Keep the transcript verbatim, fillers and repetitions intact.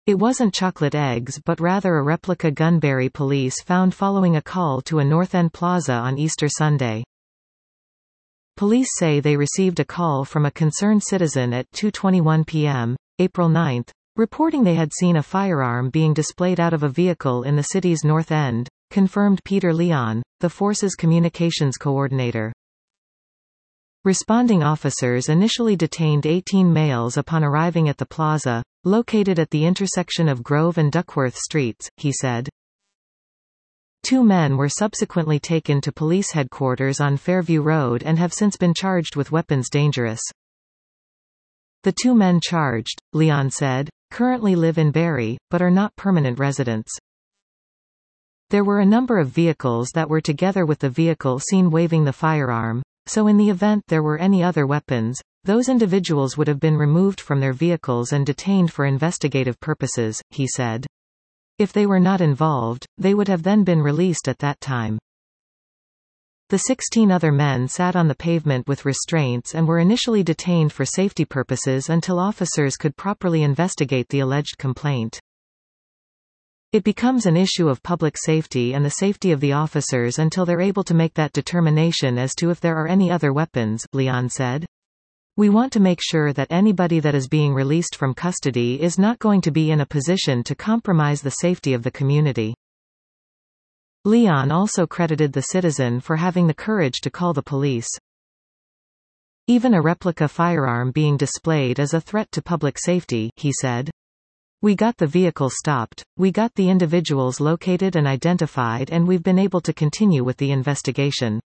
It wasn't chocolate eggs but rather a replica gun. Barrie police found following a call to a North End plaza on Easter Sunday. Police say they received a call from a concerned citizen at two twenty-one p m, April ninth, reporting they had seen a firearm being displayed out of a vehicle in the city's North End, confirmed Peter Leon, the force's communications coordinator. Responding officers initially detained eighteen males upon arriving at the plaza, located at the intersection of Grove and Duckworth Streets, he said. Two men were subsequently taken to police headquarters on Fairview Road and have since been charged with weapons dangerous. The two men charged, Leon said, currently live in Barrie, but are not permanent residents. There were a number of vehicles that were together with the vehicle seen waving the firearm, so in the event there were any other weapons, those individuals would have been removed from their vehicles and detained for investigative purposes, he said. If they were not involved, they would have then been released at that time. The sixteen other men sat on the pavement with restraints and were initially detained for safety purposes until officers could properly investigate the alleged complaint. It becomes an issue of public safety and the safety of the officers until they're able to make that determination as to if there are any other weapons, Leon said. We want to make sure that anybody that is being released from custody is not going to be in a position to compromise the safety of the community. Leon also credited the citizen for having the courage to call the police. Even a replica firearm being displayed is a threat to public safety, he said. We got the vehicle stopped, we got the individuals located and identified, and we've been able to continue with the investigation.